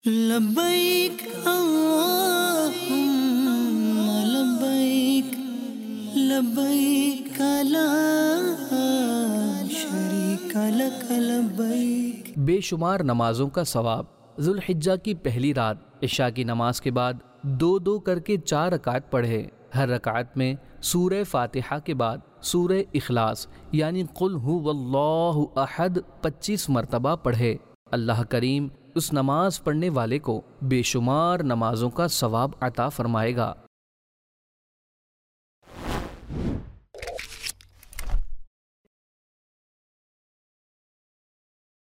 लब्बैक अल्लाहुम्मा लब्बैक लब्बैक ला शरीका लक लब्बैक। बेशुमार नमाजों का सवाब। जुल्हिज्जा की पहली रात इशा की नमाज के बाद 2-2 करके 4 रकात पढ़े। हर रकात में सूरह फातिहा के बाद सूरह इखलास यानी कुल हुवल्लाहु अहद 25 मरतबा पढ़े। अल्लाह करीम उस नमाज पढ़ने वाले को बेशुमार नमाजों का सवाब अता फरमाएगा।